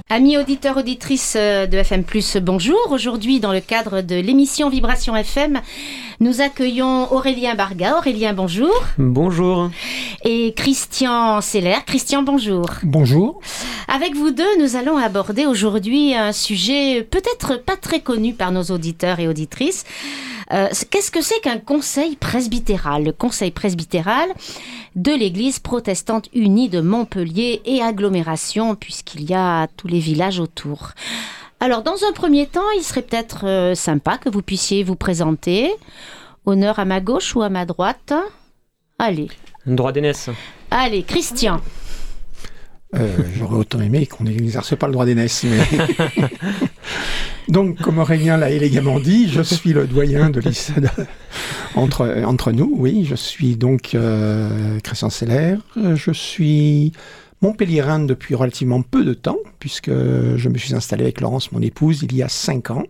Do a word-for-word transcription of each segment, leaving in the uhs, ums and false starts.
Amis auditeurs, auditrices de F M plus, bonjour. Aujourd'hui, dans le cadre de l'émission Vibration F M, nous accueillons Aurélien Barga. Aurélien, bonjour. Bonjour. Et Christian Seller. Christian, bonjour. Bonjour. Avec vous deux, nous allons aborder aujourd'hui un sujet peut-être pas très connu par nos auditeurs et auditrices. Euh, qu'est-ce que c'est qu'un conseil presbytéral ? Le conseil presbytéral de l'Église protestante unie de Montpellier et agglomération, puisqu'il y a tous les villages autour. Alors, dans un premier temps, il serait peut-être euh, sympa que vous puissiez vous présenter. Honneur à ma gauche ou à ma droite ? Allez. Droit d'aînesse. Allez, Christian. Euh, j'aurais autant aimé qu'on n'exerce pas le droit d'aînesse. Mais... Donc, comme Aurélien l'a élégamment dit, je suis le doyen de l'I C E D entre, entre nous. Oui, je suis donc euh, Christian Seller. Je suis montpelliérain depuis relativement peu de temps, puisque je me suis installé avec Laurence, mon épouse, il y a cinq ans.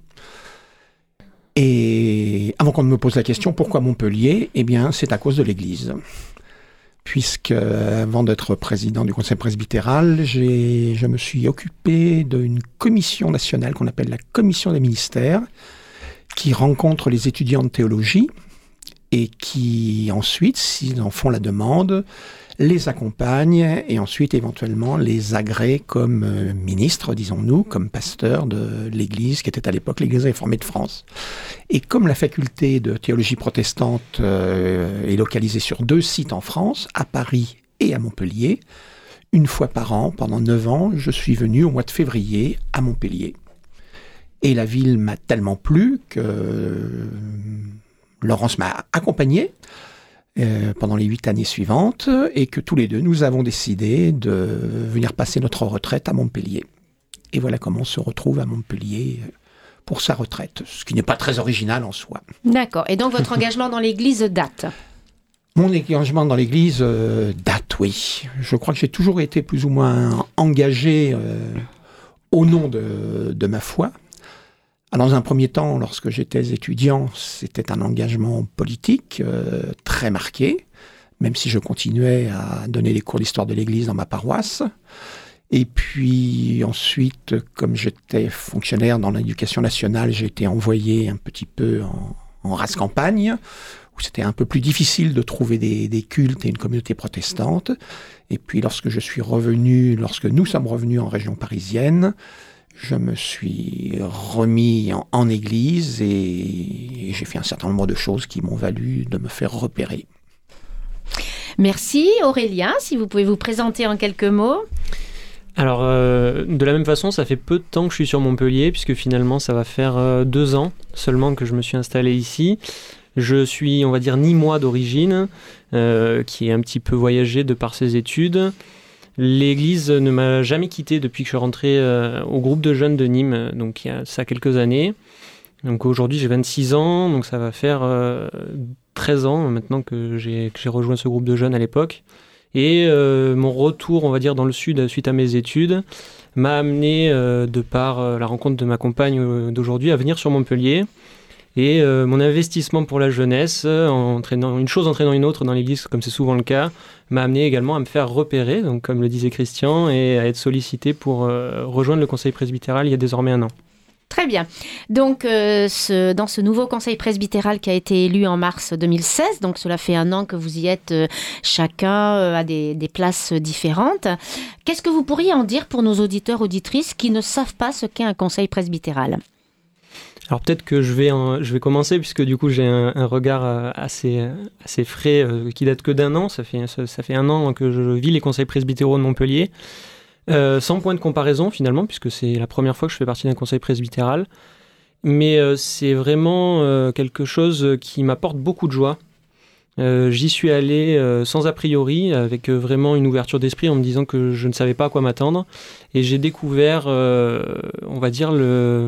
Et avant qu'on ne me pose la question, pourquoi Montpellier ? Eh bien, c'est à cause de l'Église. Puisque, avant d'être président du conseil presbytéral, j'ai, je me suis occupé d'une commission nationale qu'on appelle la commission des ministères, qui rencontre les étudiants de théologie et qui, ensuite, s'ils en font la demande, les accompagne et ensuite, éventuellement, les agrée comme euh, ministre, disons-nous, comme pasteur de l'Église, qui était à l'époque l'Église réformée de France. Et comme la faculté de théologie protestante euh, est localisée sur deux sites en France, à Paris et à Montpellier, une fois par an, pendant neuf ans, je suis venu au mois de février à Montpellier. Et la ville m'a tellement plu que euh, Laurence m'a accompagné euh, pendant les huit années suivantes et que tous les deux, nous avons décidé de venir passer notre retraite à Montpellier. Et voilà comment on se retrouve à Montpellier pour sa retraite, ce qui n'est pas très original en soi. D'accord. Et donc, votre engagement dans l'Église date ? Mon engagement dans l'Église euh, date, oui. Je crois que j'ai toujours été plus ou moins engagé euh, au nom de, de ma foi. Alors, dans un premier temps, lorsque j'étais étudiant, c'était un engagement politique euh, très marqué, même si je continuais à donner des cours d'histoire de l'Église dans ma paroisse. Et puis ensuite, comme j'étais fonctionnaire dans l'éducation nationale, j'ai été envoyé un petit peu en, en race campagne, où c'était un peu plus difficile de trouver des, des cultes et une communauté protestante. Et puis lorsque je suis revenu, lorsque nous sommes revenus en région parisienne, je me suis remis en, en église et, et j'ai fait un certain nombre de choses qui m'ont valu de me faire repérer. Merci Aurélien, si vous pouvez vous présenter en quelques mots. Alors, euh, de la même façon, ça fait peu de temps que je suis sur Montpellier, puisque finalement, ça va faire euh, deux ans seulement que je me suis installé ici. Je suis, on va dire, nîmois d'origine, euh, qui est un petit peu voyagé de par ses études. L'église ne m'a jamais quitté depuis que je suis rentré euh, au groupe de jeunes de Nîmes, donc il y a ça quelques années. Donc aujourd'hui, j'ai vingt-six ans, donc ça va faire euh, treize ans maintenant que j'ai, que j'ai rejoint ce groupe de jeunes à l'époque. Et euh, mon retour, on va dire, dans le sud, suite à mes études, m'a amené, euh, de par euh, la rencontre de ma compagne euh, d'aujourd'hui, à venir sur Montpellier. Et euh, mon investissement pour la jeunesse, euh, entraînant, une chose entraînant une autre dans l'église, comme c'est souvent le cas, m'a amené également à me faire repérer, donc comme le disait Christian, et à être sollicité pour euh, rejoindre le conseil presbytéral il y a désormais un an. Très bien. Donc, euh, ce, dans ce nouveau conseil presbytéral qui a été élu en mars deux mille seize, donc cela fait un an que vous y êtes euh, chacun euh, à des, des places différentes. Qu'est-ce que vous pourriez en dire pour nos auditeurs, auditrices qui ne savent pas ce qu'est un conseil presbytéral ? Alors peut-être que je vais, en, je vais commencer, puisque du coup j'ai un, un regard assez, assez frais euh, qui date que d'un an. Ça fait, ça, ça fait un an que je vis les conseils presbytéraux de Montpellier. Euh, sans point de comparaison finalement, puisque c'est la première fois que je fais partie d'un conseil presbytéral. Mais euh, c'est vraiment euh, quelque chose qui m'apporte beaucoup de joie. Euh, j'y suis allé euh, sans a priori, avec euh, vraiment une ouverture d'esprit en me disant que je ne savais pas à quoi m'attendre. Et j'ai découvert, euh, on va dire, le...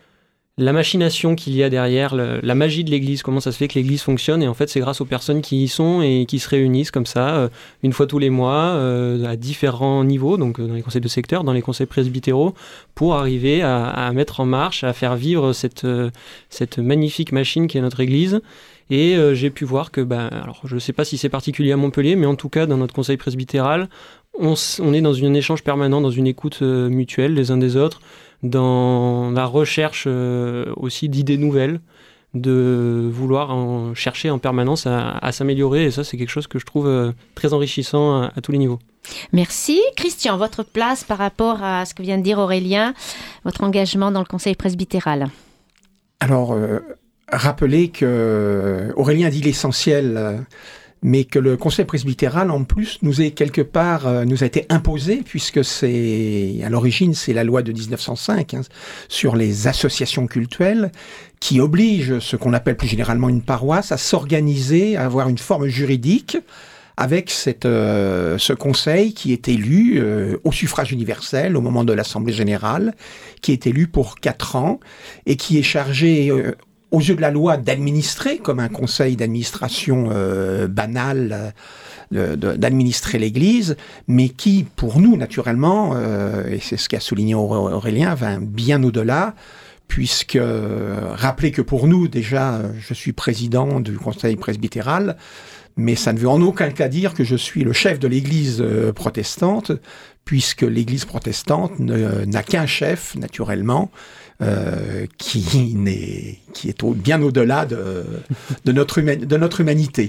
la machination qu'il y a derrière, le, la magie de l'Église, comment ça se fait que l'Église fonctionne. Et en fait, c'est grâce aux personnes qui y sont et qui se réunissent comme ça, euh, une fois tous les mois, euh, à différents niveaux, donc euh, dans les conseils de secteur, dans les conseils presbytéraux, pour arriver à, à mettre en marche, à faire vivre cette, euh, cette magnifique machine qui est notre Église. Et euh, j'ai pu voir que, bah, alors, je ne sais pas si c'est particulier à Montpellier, mais en tout cas, dans notre conseil presbytéral, on, on est dans un échange permanent, dans une écoute euh, mutuelle les uns des autres, dans la recherche euh, aussi d'idées nouvelles, de vouloir en chercher en permanence à, à s'améliorer. Et ça, c'est quelque chose que je trouve euh, très enrichissant à, à tous les niveaux. Merci. Christian, votre place par rapport à ce que vient de dire Aurélien, votre engagement dans le conseil presbytéral. Alors, euh, rappelez que Aurélien dit l'essentiel, euh, mais que le conseil presbytéral, en plus, nous est quelque part, euh, nous a été imposé, puisque c'est, à l'origine, c'est la loi de dix-neuf cent cinq, hein, sur les associations cultuelles, qui oblige ce qu'on appelle plus généralement une paroisse à s'organiser, à avoir une forme juridique, avec cette, euh, ce conseil qui est élu euh, au suffrage universel au moment de l'Assemblée générale, qui est élu pour quatre ans et qui est chargé, euh, aux yeux de la loi, d'administrer, comme un conseil d'administration euh, banal, euh, de, d'administrer l'Église, mais qui, pour nous, naturellement, euh, et c'est ce qu'a souligné Aurélien, va bien au-delà, puisque, euh, rappelez que pour nous, déjà, je suis président du conseil presbytéral, mais ça ne veut en aucun cas dire que je suis le chef de l'Église euh, protestante, puisque l'Église protestante ne, n'a qu'un chef, naturellement, euh, qui, n'est, qui est au, bien au-delà de, de, notre huma- de notre humanité.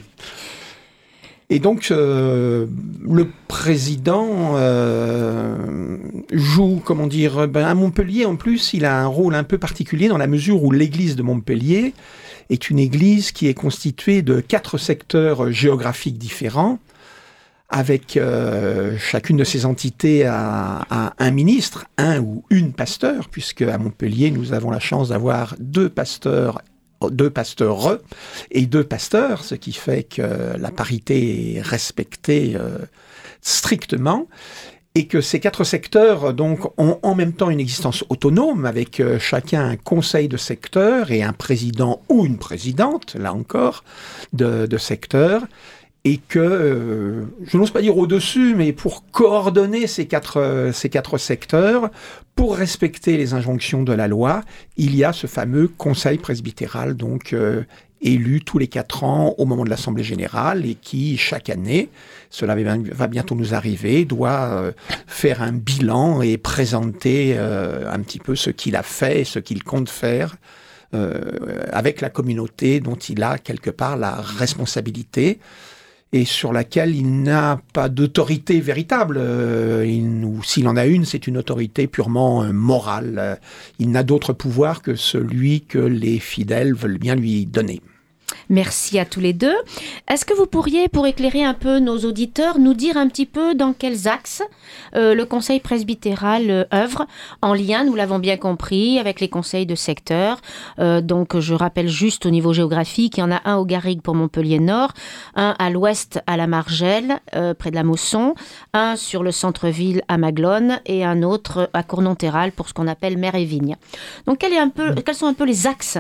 Et donc, euh, le président euh, joue, comment dire, ben, à Montpellier, en plus, il a un rôle un peu particulier dans la mesure où l'Église de Montpellier est une église qui est constituée de quatre secteurs géographiques différents, avec euh, chacune de ces entités à, à un ministre, un ou une pasteur, puisque à Montpellier, nous avons la chance d'avoir deux pasteurs, deux pasteurs et deux pasteurs, ce qui fait que la parité est respectée euh, strictement. Et que ces quatre secteurs donc ont en même temps une existence autonome, avec euh, chacun un conseil de secteur et un président ou une présidente, là encore, de, de secteur, et que, euh, je n'ose pas dire au-dessus, mais pour coordonner ces quatre, euh, ces quatre secteurs, pour respecter les injonctions de la loi, il y a ce fameux conseil presbytéral, donc euh, élu tous les quatre ans au moment de l'Assemblée générale, et qui, chaque année, cela va bientôt nous arriver, doit euh, faire un bilan et présenter euh, un petit peu ce qu'il a fait et ce qu'il compte faire euh, avec la communauté dont il a quelque part la responsabilité et sur laquelle il n'a pas d'autorité véritable. Euh, il, ou s'il en a une, c'est une autorité purement euh, morale. Euh, il n'a d'autre pouvoir que celui que les fidèles veulent bien lui donner. Merci à tous les deux. Est-ce que vous pourriez, pour éclairer un peu nos auditeurs, nous dire un petit peu dans quels axes euh, le conseil presbytéral euh, œuvre, en lien, nous l'avons bien compris, avec les conseils de secteur. Euh, donc, je rappelle juste au niveau géographique, il y en a un au Garrigue pour Montpellier-Nord, un à l'ouest à la Margelle, euh, près de la Mosson, un sur le centre-ville à Maglone et un autre à Cournon-Terral pour ce qu'on appelle Mer et Vigne. Donc, quel est un peu, quels sont un peu les axes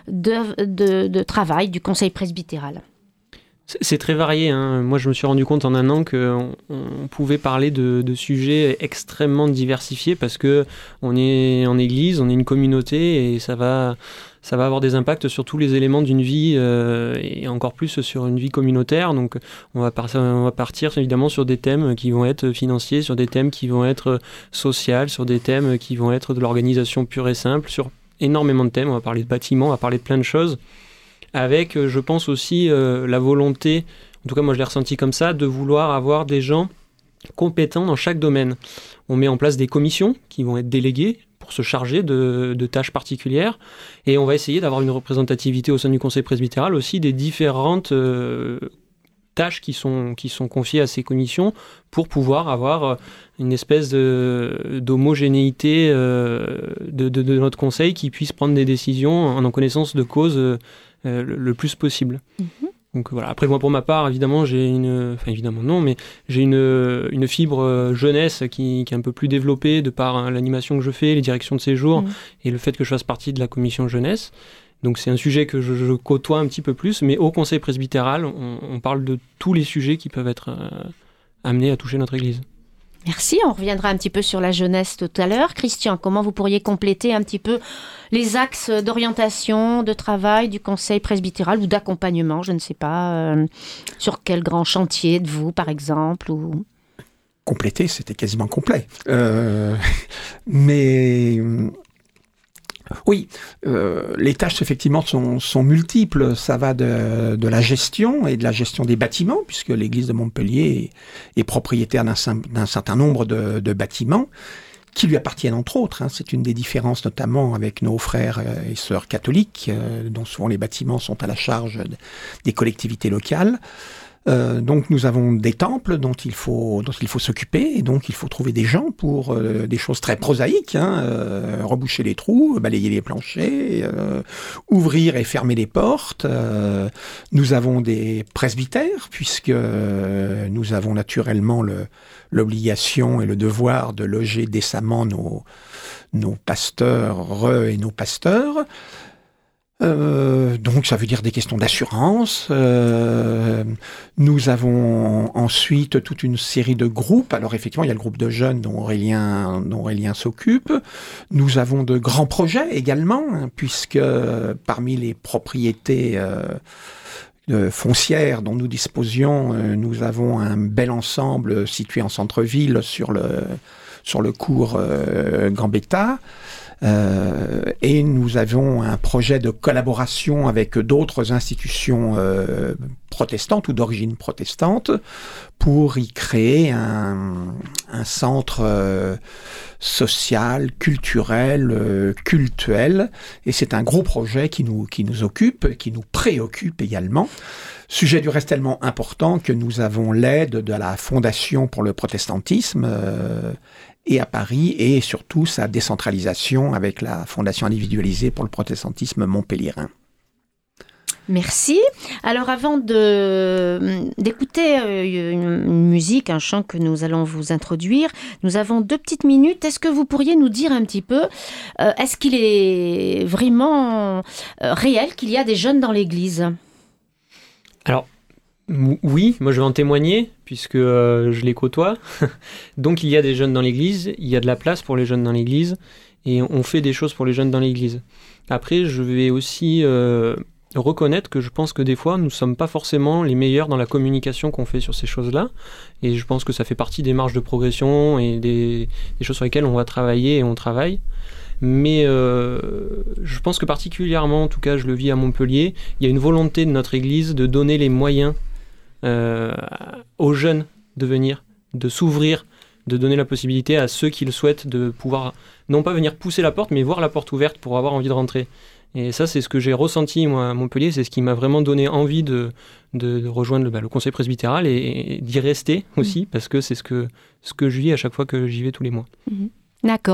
De, de, de travail du conseil presbytéral? C'est très varié. Hein. Moi, je me suis rendu compte en un an qu'on on pouvait parler de, de sujets extrêmement diversifiés parce qu'on est en église, on est une communauté et ça va, ça va avoir des impacts sur tous les éléments d'une vie euh, et encore plus sur une vie communautaire. Donc, on va, par, on va partir évidemment sur des thèmes qui vont être financiers, sur des thèmes qui vont être sociaux, sur des thèmes qui vont être de l'organisation pure et simple, sur énormément de thèmes, on va parler de bâtiments, on va parler de plein de choses, avec, je pense aussi, euh, la volonté, en tout cas moi je l'ai ressenti comme ça, de vouloir avoir des gens compétents dans chaque domaine. On met en place des commissions qui vont être déléguées pour se charger de, de tâches particulières, et on va essayer d'avoir une représentativité au sein du conseil presbytéral aussi des différentes euh, tâches qui sont, qui sont confiées à ces commissions pour pouvoir avoir une espèce de, d'homogénéité euh, de, de, de notre conseil qui puisse prendre des décisions en, en connaissance de cause euh, le, le plus possible. Mm-hmm. Donc voilà. Après moi pour ma part évidemment j'ai une, enfin évidemment non mais j'ai une, une fibre jeunesse qui, qui est un peu plus développée de par hein, l'animation que je fais, les directions de séjour mm. et le fait que je fasse partie de la commission jeunesse. Donc c'est un sujet que je, je côtoie un petit peu plus, mais au conseil presbytéral, on, on parle de tous les sujets qui peuvent être euh, amenés à toucher notre Église. Merci, on reviendra un petit peu sur la jeunesse tout à l'heure. Christian, comment vous pourriez compléter un petit peu les axes d'orientation, de travail du conseil presbytéral ou d'accompagnement, je ne sais pas, euh, sur quel grand chantier de vous par exemple ou... complété, c'était quasiment complet. Euh, mais oui, euh, les tâches effectivement sont, sont multiples. Ça va de, de la gestion et de la gestion des bâtiments, puisque l'église de Montpellier est, est propriétaire d'un, d'un certain nombre de, de bâtiments qui lui appartiennent entre autres. Hein. C'est une des différences notamment avec nos frères et sœurs catholiques, euh, dont souvent les bâtiments sont à la charge de, des collectivités locales. Euh, donc nous avons des temples dont il faut dont il faut s'occuper, et donc il faut trouver des gens pour euh, des choses très prosaïques, hein, euh, reboucher les trous, balayer les planchers, euh, ouvrir et fermer les portes. Euh, nous avons des presbytères, puisque euh, nous avons naturellement le, l'obligation et le devoir de loger décemment nos, nos pasteurs et nos pasteurs. Euh, donc ça veut dire des questions d'assurance. Euh, nous avons ensuite toute une série de groupes. Alors effectivement, il y a le groupe de jeunes dont Aurélien, dont Aurélien s'occupe. Nous avons de grands projets également, hein, puisque parmi les propriétés euh, euh, foncières dont nous disposions, euh, nous avons un bel ensemble situé en centre-ville sur le, sur le cours euh, Gambetta. Euh, et nous avons un projet de collaboration avec d'autres institutions euh, protestantes ou d'origine protestante pour y créer un, un centre euh, social, culturel, euh, cultuel. Et c'est un gros projet qui nous, qui nous occupe, qui nous préoccupe également. Sujet du reste tellement important que nous avons l'aide de la Fondation pour le protestantisme euh, et à Paris, et surtout sa décentralisation avec la Fondation individualisée pour le protestantisme montpelliérain. Merci. Alors avant de, d'écouter une musique, un chant que nous allons vous introduire, nous avons deux petites minutes. Est-ce que vous pourriez nous dire un petit peu, euh, est-ce qu'il est vraiment euh, réel qu'il y a des jeunes dans l'église ? Alors, oui, moi je vais en témoigner, puisque euh, je les côtoie. Donc il y a des jeunes dans l'église, il y a de la place pour les jeunes dans l'église, et on fait des choses pour les jeunes dans l'église. Après, je vais aussi euh, reconnaître que je pense que des fois, nous ne sommes pas forcément les meilleurs dans la communication qu'on fait sur ces choses-là, et je pense que ça fait partie des marges de progression et des, des choses sur lesquelles on va travailler et on travaille. Mais euh, je pense que particulièrement, en tout cas je le vis à Montpellier, il y a une volonté de notre église de donner les moyens Euh, aux jeunes de venir, de s'ouvrir, de donner la possibilité à ceux qui le souhaitent de pouvoir, non pas venir pousser la porte, mais voir la porte ouverte pour avoir envie de rentrer. Et ça, c'est ce que j'ai ressenti, moi, à Montpellier, c'est ce qui m'a vraiment donné envie de, de, de rejoindre le, bah, le conseil presbytéral et, et d'y rester aussi, mmh. parce que c'est ce que, ce que je vis à chaque fois que j'y vais tous les mois. Mmh. D'accord.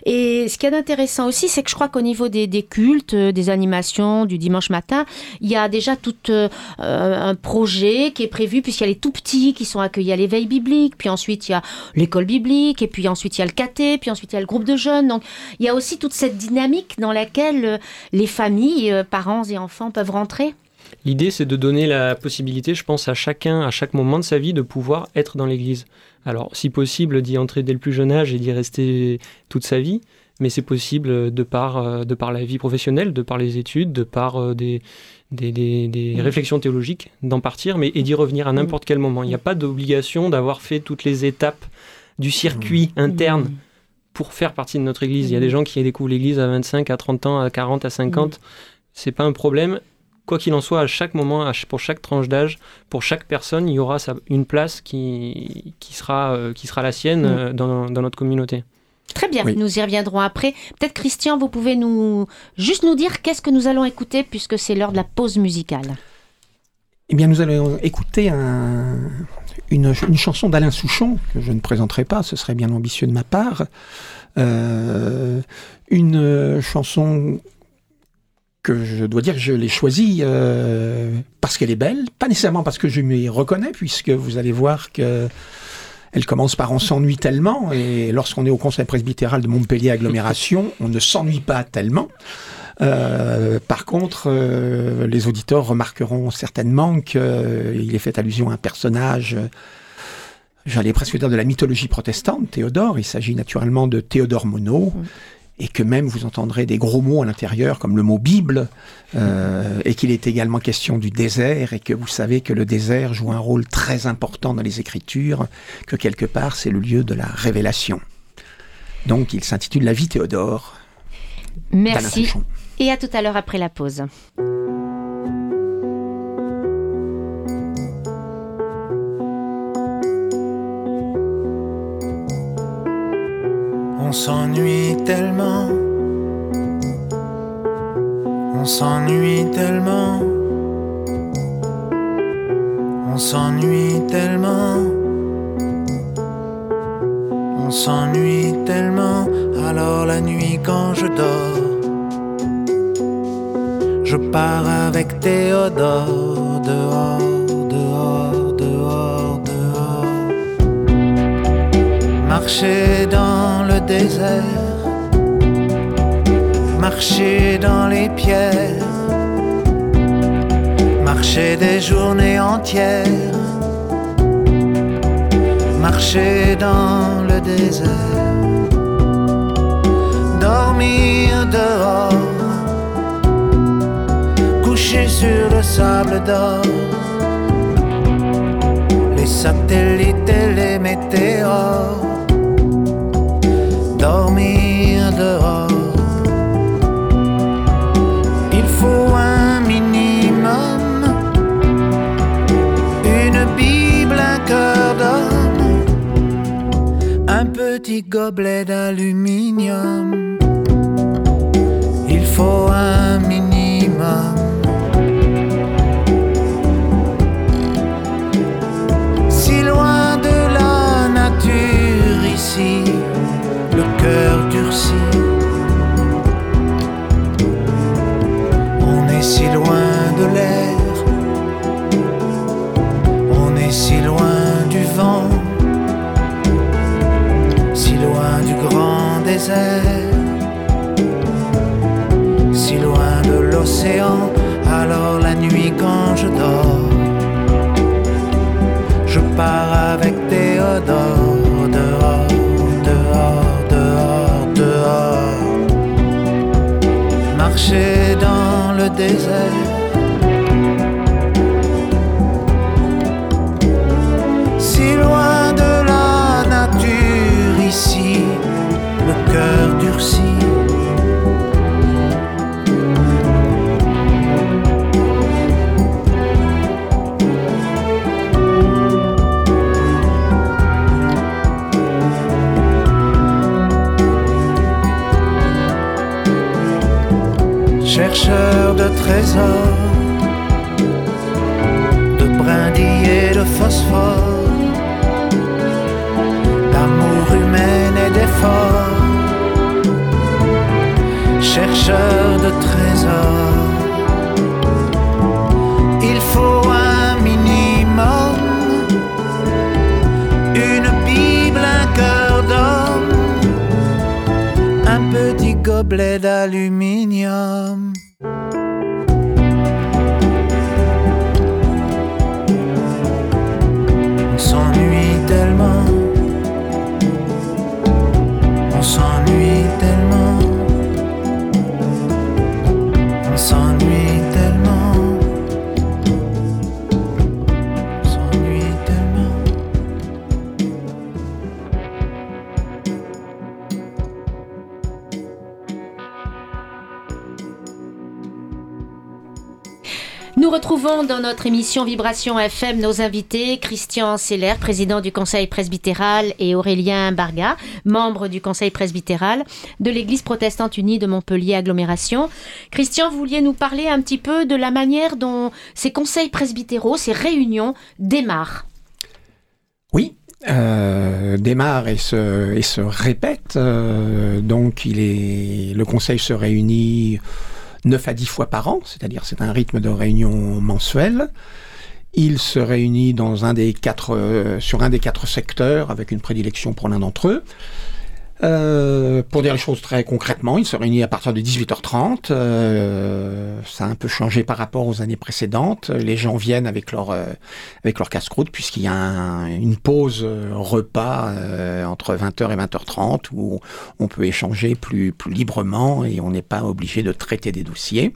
Et ce qui est intéressant aussi, c'est que je crois qu'au niveau des, des cultes, des animations du dimanche matin, il y a déjà tout euh, un projet qui est prévu, puisqu'il y a les tout-petits qui sont accueillis à l'éveil biblique, puis ensuite il y a l'école biblique, et puis ensuite il y a le caté, puis ensuite il y a le groupe de jeunes. Donc il y a aussi toute cette dynamique dans laquelle les familles, parents et enfants peuvent rentrer. L'idée, c'est de donner la possibilité, je pense, à chacun, à chaque moment de sa vie, de pouvoir être dans l'église. Alors, si possible, d'y entrer dès le plus jeune âge et d'y rester toute sa vie, mais c'est possible de par, de par la vie professionnelle, de par les études, de par des, des, des, des mmh. réflexions théologiques, d'en partir, mais et d'y revenir à n'importe quel moment. Il n'y a pas d'obligation d'avoir fait toutes les étapes du circuit mmh. interne mmh. pour faire partie de notre église. Mmh. Il y a des gens qui découvrent l'église à vingt-cinq, à trente ans, à quarante, à cinquante. Mmh. C'est pas un problème. Quoi qu'il en soit, à chaque moment, pour chaque tranche d'âge, pour chaque personne, il y aura une place qui, qui, sera, euh, qui sera la sienne mmh. euh, dans, dans notre communauté. Très bien, oui. Nous y reviendrons après. Peut-être Christian, vous pouvez nous juste nous dire qu'est-ce que nous allons écouter puisque c'est l'heure de la pause musicale. Eh bien, nous allons écouter un, une, une chanson d'Alain Souchon, que je ne présenterai pas, ce serait bien ambitieux de ma part. Euh, une chanson que je dois dire que je l'ai choisie euh, parce qu'elle est belle, pas nécessairement parce que je m'y reconnais, puisque vous allez voir que elle commence par « On s'ennuie tellement », et lorsqu'on est au conseil presbytéral de Montpellier Agglomération, on ne s'ennuie pas tellement. Euh, par contre, euh, les auditeurs remarqueront certainement qu'il euh, est fait allusion à un personnage, euh, j'allais presque dire de la mythologie protestante, Théodore. Il s'agit naturellement de Théodore Monod. Mmh. et que même vous entendrez des gros mots à l'intérieur, comme le mot Bible, euh, et qu'il est également question du désert, et que vous savez que le désert joue un rôle très important dans les Écritures, que quelque part c'est le lieu de la révélation. Donc il s'intitule La vie Théodore. Merci, et à tout à l'heure après la pause. On s'ennuie tellement, on s'ennuie tellement, on s'ennuie tellement, on s'ennuie tellement. Alors la nuit quand je dors, je pars avec Théodore dehors, dehors, dehors, dehors. Marcher dans le désert, marcher dans les pierres, marcher des journées entières, marcher dans le désert, dormir dehors, coucher sur le sable d'or, les satellites et les météores. Dormir dehors, il faut un minimum, une Bible, un cœur d'homme, un petit gobelet d'aluminium. Il faut un minimum. Si loin de la nature ici, le cœur durci. On est si loin de l'air, on est si loin du vent, si loin du grand désert, si loin de l'océan. Alors la nuit quand je dors, je pars avec Théodore dehors, dehors, dehors, dehors. Marcher dans le désert, si loin de la nature ici, le cœur durci. Chercheur de trésors, de brindilles et de phosphore, d'amour humain et d'effort. Chercheur de trésors, il faut un minimum, une Bible, un cœur d'homme, un petit gobelet d'aluminium. On s'ennuie tellement, on s'ennuie tellement, on s'ennuie tellement, on s'ennuie tellement. Nous retrouvons dans notre émission Vibration F M nos invités, Christian Seller, président du Conseil presbytéral, et Aurélien Barga, membre du Conseil presbytéral de l'Église protestante unie de Montpellier Agglomération. Christian, vous vouliez nous parler un petit peu de la manière dont ces conseils presbytéraux, ces réunions démarrent. Oui, euh, démarrent et se, et se répètent. Euh, donc il est, le Conseil se réunit neuf à dix fois par an, c'est-à-dire c'est un rythme de réunion mensuel. Il se réunit dans un des quatre, euh, sur un des quatre secteurs, avec une prédilection pour l'un d'entre eux. Euh, pour dire les choses très concrètement, il se réunit à partir de dix-huit heures trente. Euh, ça a un peu changé par rapport aux années précédentes. Les gens viennent avec leur euh, avec leur casse-croûte, puisqu'il y a un, une pause euh, repas euh, entre vingt heures et vingt heures trente où on peut échanger plus plus librement et on n'est pas obligé de traiter des dossiers.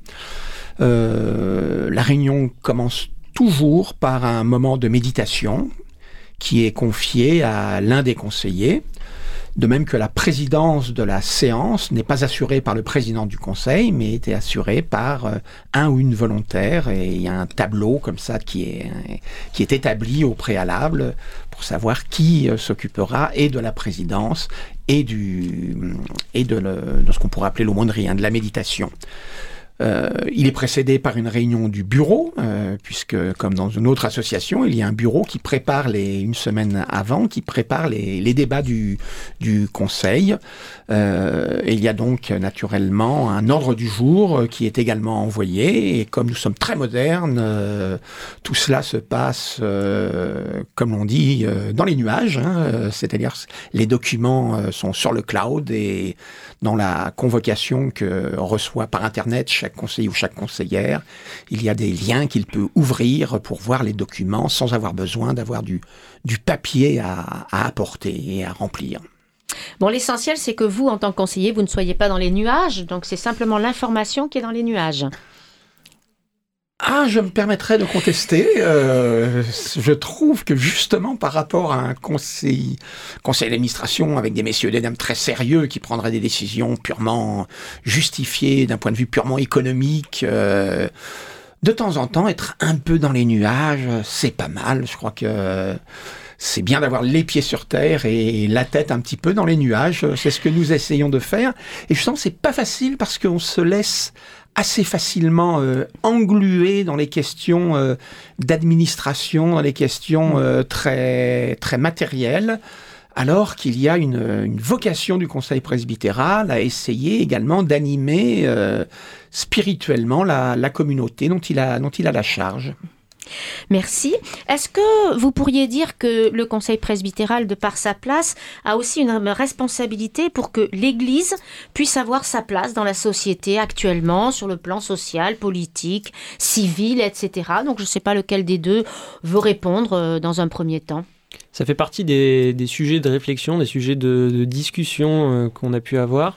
Euh, la réunion commence toujours par un moment de méditation qui est confié à l'un des conseillers. De même que la présidence de la séance n'est pas assurée par le président du conseil, mais était assurée par euh, un ou une volontaire. Et il y a un tableau comme ça qui est, qui est établi au préalable pour savoir qui euh, s'occupera et de la présidence et, du, et de, le, de ce qu'on pourrait appeler l'aumônerie, hein, de la méditation. Euh, il est précédé par une réunion du bureau, euh, puisque comme dans une autre association, il y a un bureau qui prépare les, une semaine avant, qui prépare les, les débats du, du conseil. Euh, et il y a donc naturellement un ordre du jour qui est également envoyé. Et comme nous sommes très modernes, euh, tout cela se passe, euh, comme on dit, euh, dans les nuages. Hein, c'est-à-dire les documents euh, sont sur le cloud et dans la convocation que reçoit par Internet chaque conseiller ou chaque conseillère, il y a des liens qu'il peut ouvrir pour voir les documents sans avoir besoin d'avoir du, du papier à, à apporter et à remplir. Bon, l'essentiel, c'est que vous, en tant que conseiller, vous ne soyez pas dans les nuages, donc c'est simplement l'information qui est dans les nuages. Ah, je me permettrais de contester. Euh, je trouve que justement par rapport à un conseil, conseil d'administration avec des messieurs et des dames très sérieux qui prendraient des décisions purement justifiées d'un point de vue purement économique, euh, de temps en temps être un peu dans les nuages, c'est pas mal. Je crois que c'est bien d'avoir les pieds sur terre et la tête un petit peu dans les nuages. C'est ce que nous essayons de faire. Et je sens que c'est pas facile parce qu'on se laisse assez facilement euh, englué dans les questions euh, d'administration, dans les questions euh, très, très matérielles, alors qu'il y a une, une vocation du Conseil presbytéral à essayer également d'animer euh, spirituellement la, la communauté dont il a, dont il a la charge. Merci. Est-ce que vous pourriez dire que le Conseil presbytéral, de par sa place, a aussi une responsabilité pour que l'Église puisse avoir sa place dans la société actuellement, sur le plan social, politique, civil, et cetera. Donc je ne sais pas lequel des deux veut répondre dans un premier temps. Ça fait partie des, des sujets de réflexion, des sujets de, de discussion euh, qu'on a pu avoir.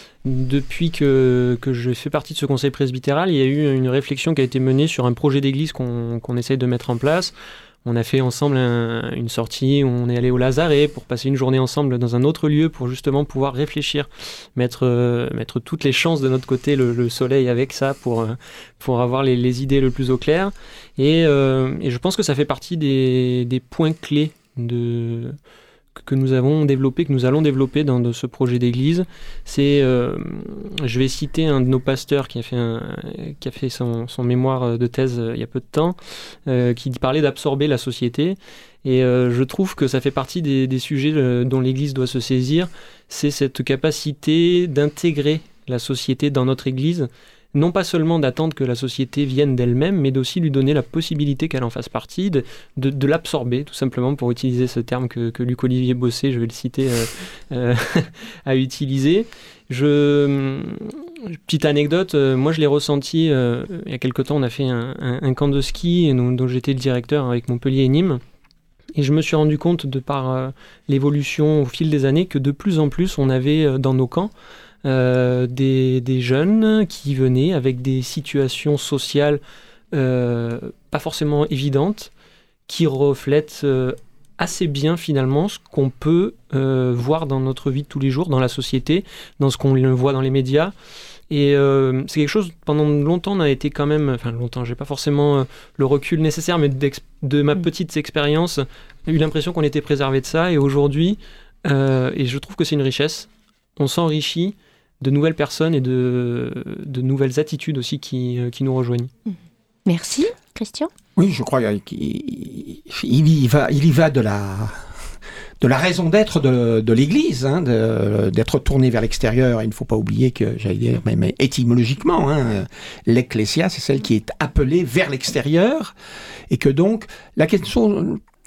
Depuis que, que je fais partie de ce conseil presbytéral, il y a eu une réflexion qui a été menée sur un projet d'église qu'on, qu'on essaye de mettre en place. On a fait ensemble un, une sortie où on est allé au Lazaret pour passer une journée ensemble dans un autre lieu pour justement pouvoir réfléchir, mettre, euh, mettre toutes les chances de notre côté, le, le soleil avec ça, pour, pour avoir les, les idées le plus au clair. Et, euh, et je pense que ça fait partie des, des points clés de... que nous avons développé, que nous allons développer dans de ce projet d'église. C'est, euh, je vais citer un de nos pasteurs qui a fait, un, qui a fait son, son mémoire de thèse euh, il y a peu de temps, euh, qui parlait d'absorber la société. Et euh, je trouve que ça fait partie des, des sujets euh, dont l'église doit se saisir. C'est cette capacité d'intégrer la société dans notre église, non pas seulement d'attendre que la société vienne d'elle-même, mais d'aussi lui donner la possibilité qu'elle en fasse partie, de, de, de l'absorber, tout simplement, pour utiliser ce terme que, que Luc-Olivier Bossé, je vais le citer, euh, euh, a utilisé. Je, petite anecdote, euh, moi je l'ai ressenti, euh, il y a quelque temps, on a fait un, un, un camp de ski dont, dont j'étais le directeur avec Montpellier et Nîmes, et je me suis rendu compte, de par euh, l'évolution au fil des années, que de plus en plus on avait euh, dans nos camps Euh, des, des jeunes qui venaient avec des situations sociales euh, pas forcément évidentes, qui reflètent euh, assez bien finalement ce qu'on peut euh, voir dans notre vie de tous les jours, dans la société, dans ce qu'on voit dans les médias. Et euh, c'est quelque chose, pendant longtemps, on a été quand même, enfin longtemps, j'ai pas forcément euh, le recul nécessaire, mais de ma petite expérience, j'ai eu l'impression qu'on était préservé de ça. Et aujourd'hui, euh, et je trouve que c'est une richesse, on s'enrichit de nouvelles personnes et de, de nouvelles attitudes aussi qui, qui nous rejoignent. Merci. Christian ? Oui, je crois qu'il il y va, il y va de la, de la raison d'être de, de l'Église, hein, de, d'être tournée vers l'extérieur. Il ne faut pas oublier que, j'allais dire, même étymologiquement, hein, l'ecclésia, c'est celle qui est appelée vers l'extérieur, et que donc, la question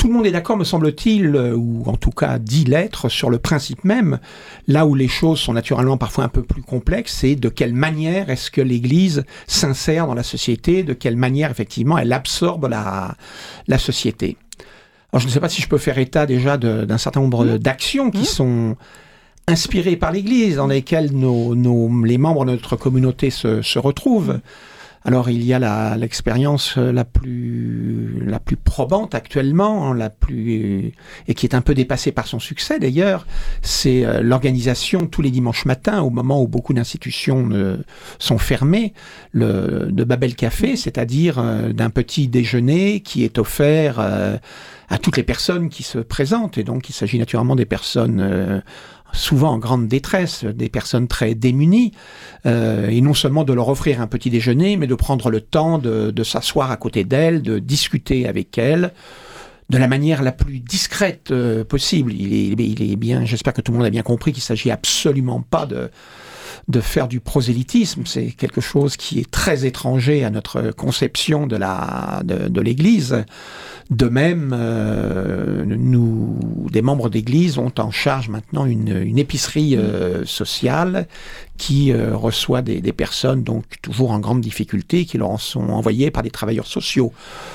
tout le monde est d'accord, me semble-t-il, ou en tout cas dit l'être, sur le principe même. Là où les choses sont naturellement parfois un peu plus complexes, c'est de quelle manière est-ce que l'Église s'insère dans la société, de quelle manière, effectivement, elle absorbe la, la société. Alors, je ne sais pas si je peux faire état déjà de, d'un certain nombre mmh. d'actions qui mmh. sont inspirées par l'Église, dans lesquelles nos, nos, les membres de notre communauté se, se retrouvent. Alors, il y a la, l'expérience la plus, la plus probante actuellement, la plus, et qui est un peu dépassée par son succès d'ailleurs, c'est euh, l'organisation tous les dimanches matins, au moment où beaucoup d'institutions euh, sont fermées, le, de Babel Café, c'est-à-dire euh, d'un petit déjeuner qui est offert euh, à toutes les personnes qui se présentent. Et donc, il s'agit naturellement des personnes euh, souvent en grande détresse, des personnes très démunies, euh, et non seulement de leur offrir un petit déjeuner, mais de prendre le temps de, de s'asseoir à côté d'elles, de discuter avec elles, de la manière la plus discrète euh, possible. Il est, il est bien, j'espère que tout le monde a bien compris qu'il ne s'agit absolument pas de, de faire du prosélytisme. C'est quelque chose qui est très étranger à notre conception de, la, de, de l'Église. De même, euh, nous, des membres d'Église ont en charge maintenant une, une épicerie euh, sociale qui euh, reçoit des, des personnes donc toujours en grande difficulté, qui leur en sont envoyées par des travailleurs sociaux.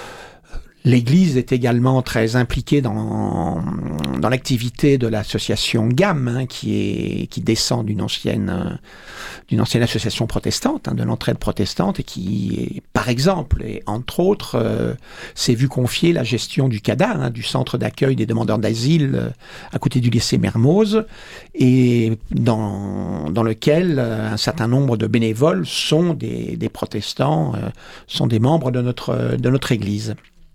L'Église est également très impliquée dans, dans l'activité de l'association G A M, hein, qui, est, qui descend d'une ancienne, euh, d'une ancienne association protestante, hein, de l'entraide protestante, et qui, par exemple, et entre autres, euh, s'est vu confier la gestion du C A D A, hein, du centre d'accueil des demandeurs d'asile euh, à côté du lycée Mermoz, et dans, dans lequel euh, un certain nombre de bénévoles sont des, des protestants, euh, sont des membres de notre, de notre Église.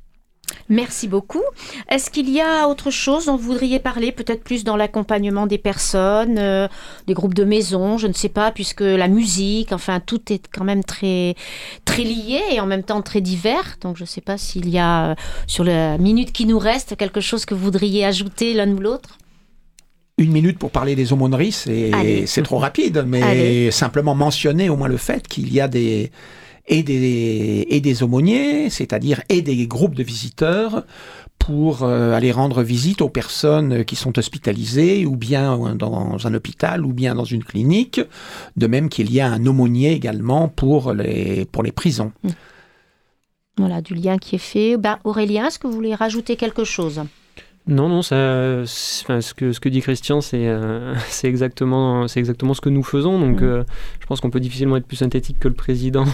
Merci beaucoup. Est-ce qu'il y a autre chose dont vous voudriez parler, peut-être plus dans l'accompagnement des personnes, euh, des groupes de maison, je ne sais pas, puisque la musique, enfin tout est quand même très, très lié et en même temps très divers. Donc je ne sais pas s'il y a, euh, sur la minute qui nous reste, quelque chose que vous voudriez ajouter l'un ou l'autre. Une minute pour parler des aumôneries, c'est, c'est trop rapide, mais Allez. simplement mentionner au moins le fait qu'il y a des... Et des, et des aumôniers, c'est-à-dire et des groupes de visiteurs pour euh, aller rendre visite aux personnes qui sont hospitalisées ou bien dans un hôpital ou bien dans une clinique, de même qu'il y a un aumônier également pour les, pour les prisons. Voilà, du lien qui est fait. Ben, Aurélien, est-ce que vous voulez rajouter quelque chose ? Non, non, ça, enfin, ce, que, ce que dit Christian, c'est, euh, c'est, exactement, c'est exactement ce que nous faisons. Donc, mmh. euh, je pense qu'on peut difficilement être plus synthétique que le président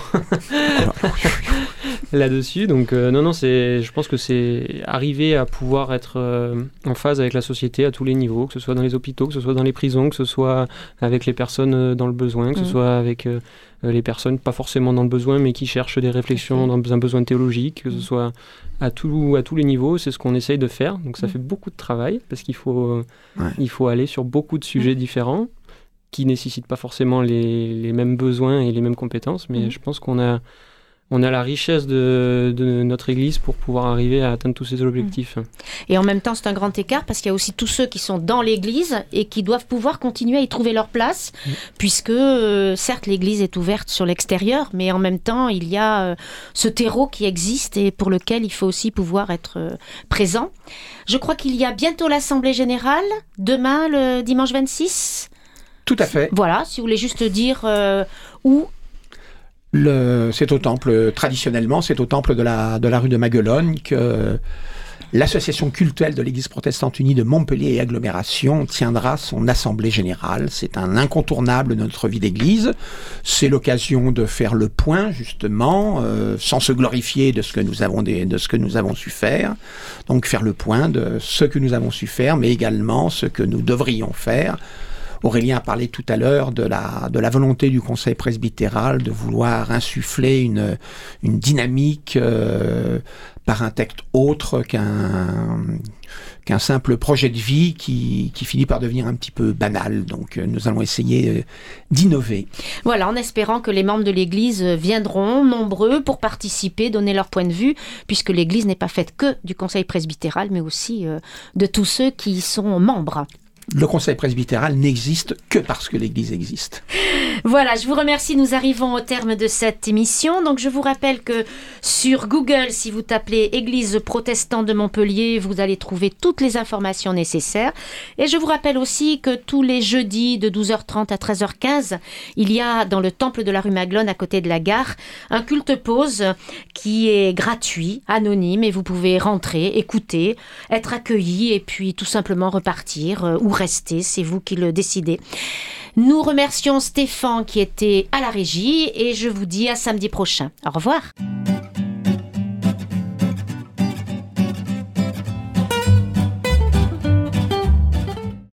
là-dessus. Donc, euh, non, non, c'est, je pense que c'est arriver à pouvoir être euh, en phase avec la société à tous les niveaux, que ce soit dans les hôpitaux, que ce soit dans les prisons, que ce soit avec les personnes dans le besoin, que mmh. ce soit avec euh, les personnes pas forcément dans le besoin, mais qui cherchent des réflexions mmh. dans un besoin théologique, que ce soit à, tout, à tous les niveaux. C'est ce qu'on essaye de faire. Donc, ça mmh. fait beaucoup de travail parce qu'il faut, ouais. il faut aller sur beaucoup de sujets mmh. différents qui ne nécessitent pas forcément les, les mêmes besoins et les mêmes compétences, mais mmh. je pense qu'on a, on a la richesse de, de notre Église pour pouvoir arriver à atteindre tous ces objectifs. Et en même temps, c'est un grand écart parce qu'il y a aussi tous ceux qui sont dans l'Église et qui doivent pouvoir continuer à y trouver leur place, mmh. puisque euh, certes, l'Église est ouverte sur l'extérieur, mais en même temps, il y a euh, ce terreau qui existe et pour lequel il faut aussi pouvoir être euh, présent. Je crois qu'il y a bientôt l'Assemblée Générale, demain, le dimanche vingt-six. Tout à fait. Voilà, si vous voulez juste dire euh, où... Le, c'est au temple, traditionnellement, c'est au temple de la, de la rue de Maguelone que l'association cultuelle de l'Église protestante unie de Montpellier et agglomération tiendra son assemblée générale. C'est un incontournable de notre vie d'église. C'est l'occasion de faire le point, justement, euh, sans se glorifier de ce que nous avons, des, de ce que nous avons su faire. Donc faire le point de ce que nous avons su faire, mais également ce que nous devrions faire. Aurélien a parlé tout à l'heure de la, de la volonté du Conseil presbytéral de vouloir insuffler une, une dynamique euh, par un texte autre qu'un, qu'un simple projet de vie qui, qui finit par devenir un petit peu banal. Donc nous allons essayer d'innover. Voilà, en espérant que les membres de l'Église viendront nombreux pour participer, donner leur point de vue, puisque l'Église n'est pas faite que du Conseil presbytéral, mais aussi euh, de tous ceux qui y sont membres. Le Conseil presbytéral n'existe que parce que l'Église existe. Voilà, je vous remercie. Nous arrivons au terme de cette émission. Donc, je vous rappelle que sur Google, si vous tapez Église protestante de Montpellier, vous allez trouver toutes les informations nécessaires. Et je vous rappelle aussi que tous les jeudis de douze heures trente à treize heures quinze, il y a dans le temple de la rue Maglone, à côté de la gare, un culte pause qui est gratuit, anonyme, et vous pouvez rentrer, écouter, être accueilli et puis tout simplement repartir euh, ou rester. C'est vous qui le décidez. Nous remercions Stéphane qui était à la régie et je vous dis à samedi prochain. Au revoir.